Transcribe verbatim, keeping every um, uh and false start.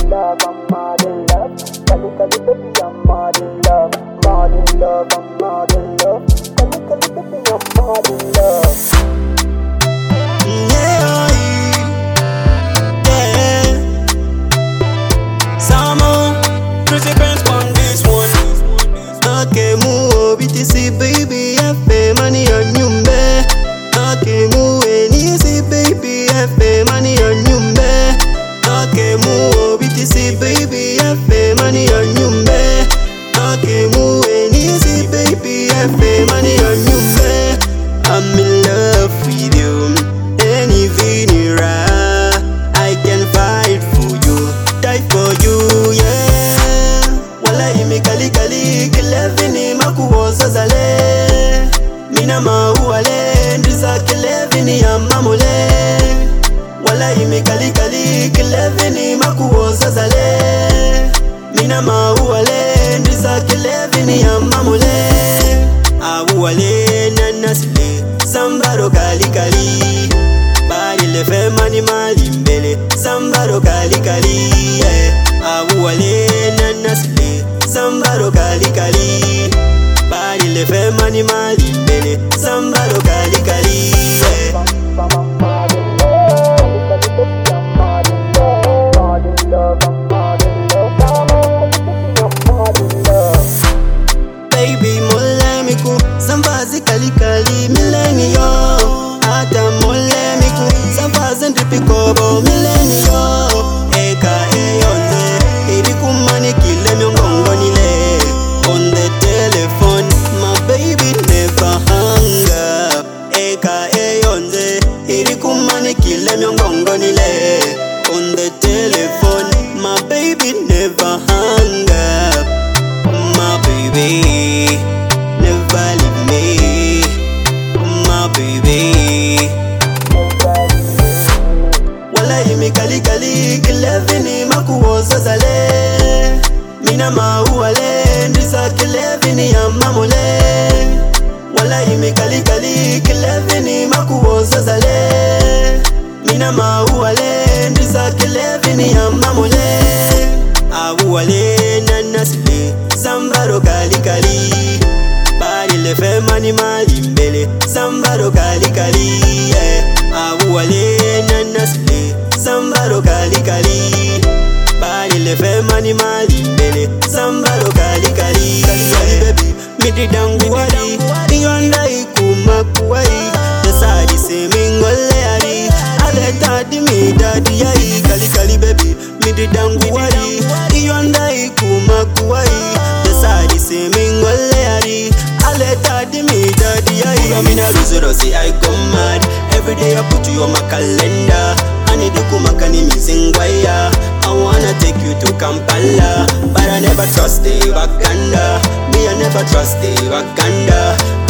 in love, I'm mad in love. Kali kali baby, I'm mad in love. Mad in love, I'm mad in love. Kali kali baby, I'm mad in love. Yeah, yeah. Samo, pretty pants on this one. Okay, move B T C baby, F money on you, man. Okay, move easy baby, F money on you, man. Okay, move B T C baby, F money on you, man. Okay, move easy baby, F money on you, man. I'm in love with you. Any vinera, I can fight for you, die for you, yeah. Wala imi kali kali, kile vini makuwoza zale. Mina mauale, ndiza kile vini ya mamule. Wala imi kali kali, kile vini makuwoza zale. Mina mauale, ndiza kile vini ya mamule. Awuale nanasile, sambaro kali kali. Bari le fe mani mali mbele, sambaro kali kali, yeah. Awuale nanasile, sambaro kali kali. Bari le fe mani mali mbele, sambaro kali kali, yeah. Mad in love, kali kali baby, I'm mad in love. Mad in love, I'm mad in love. Kali mad in love. Baby mole miku, sambazi kali kali millennium. Ata mole miku, sambazi ndipikobo millennium. Eka eyonze, iri kumani kile myongongo nile. On the telephone, my baby never hung up. Eka eyonze, iri kumani kile myongongo nile. On the telephone, my baby never hung up. My baby, never leave me. My baby. Wala imi kali kali, kile vini makuwoza zale. Mina mauale, ndiza kile vini ya mamule. Wala imi kali kali, kile vini makuwoza zale. Mina mauale, ndiza kile vini ya mamule. Awuale nanasile, sambaro kali kali. Bari le fe mani mali mbele, sambaro kali kali, yeah. Awuale nanasile, sambaro kali kali. Bari le fe mani mali mbele, sambaro kali kali, yeah. Baby, midi dangu wadi, iyonda ikuma kuwai. Desadi se mingole ari, aleta di mi dadi yai. Kali kali baby, midi dangu wadi, iyonda ikuma kuwai. Desadi se mingole ari, aleta di mi dadi yai. I'm in a resort, say I go mad. Every day I put you on my calendar. I need to come back and missing wire. I wanna take you to Kampala, but I never trust the Wakanda. Me I never trust the Wakanda.